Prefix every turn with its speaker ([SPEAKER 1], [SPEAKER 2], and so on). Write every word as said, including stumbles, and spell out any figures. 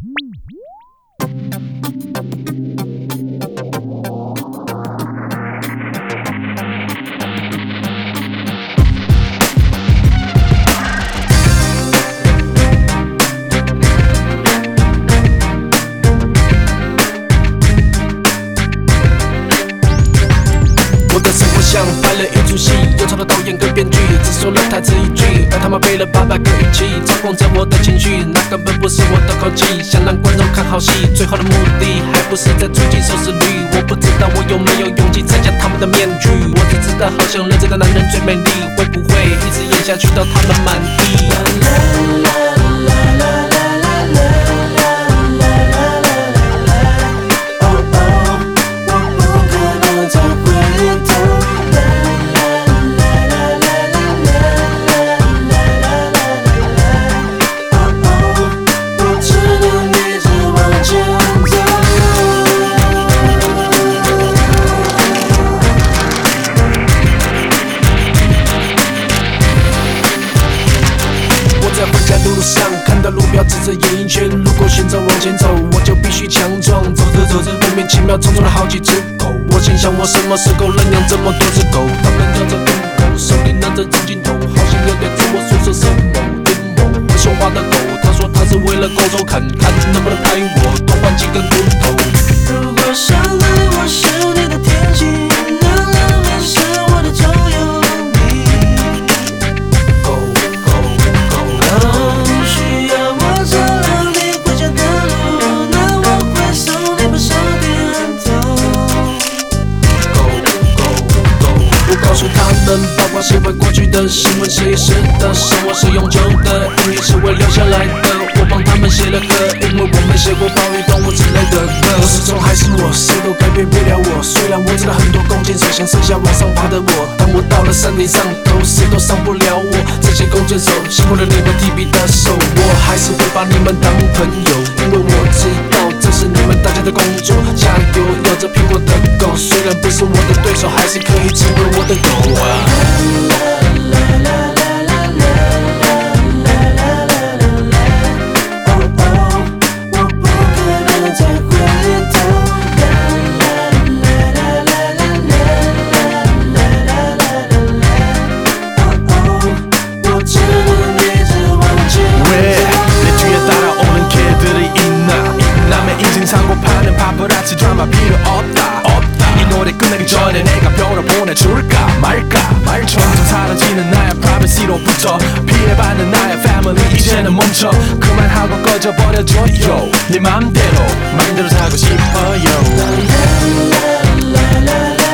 [SPEAKER 1] 我的生活像拍了一出戏，有超的导演跟编剧，只说了台词一句，而他们背了八百个语气，操控着我的情绪，那根本不是我的口气。想让观众看好戏，最后的目的还不是在促进收视率。我不知道我有没有勇气拆下他们的面具，我只知道好像认真的男人最美丽，会不会一直演下去到他们满意？路上看到路标指着演艺圈，如果选择往前走，我就必须强壮。走着走着，莫名其妙冲出了好几只狗。我心想，我什么时候认养这么多只狗？他们咬着狗口，手里拿着长镜头，好像有点自我说说什么阴谋。会说话的狗，他说他是为了狗手看看能不能拍我多换几根骨头。
[SPEAKER 2] 如果相爱我是你的天气，那浪漫是我的座右铭。
[SPEAKER 1] 狗狗狗。
[SPEAKER 2] 需要我照亮你回家的路，那我会送你不少点头。
[SPEAKER 1] 狗狗狗，我告诉他们，八卦是会过去的，新闻是一时的，生活是永久的，音乐是会留下来的。我帮他们写了歌，因为我没写过暴雨动物之类的歌。我始终还是我，谁都改变不了我。虽然我知道很多弓箭手想剩下往上爬的我，当我到了山顶上头，谁都伤不了我。这些弓箭手辛苦了你们提笔的手，我还是会把你们当朋友，因为我知道这是你们大家的工作。加油，咬着苹果的狗，虽然不是我的对手，还是可以成为我的狗啊。
[SPEAKER 3] 파파라치 드라마 필요 없다, 없다. 이 노래 끝나기 전에 내가 별을 보내줄까 말까 말 점점 사라지는 나의 privacy로부터 피해받는 나의 family 이제는 멈춰 그만하고 꺼져버려줘요 네 맘대로 맘대로 살고 싶어요.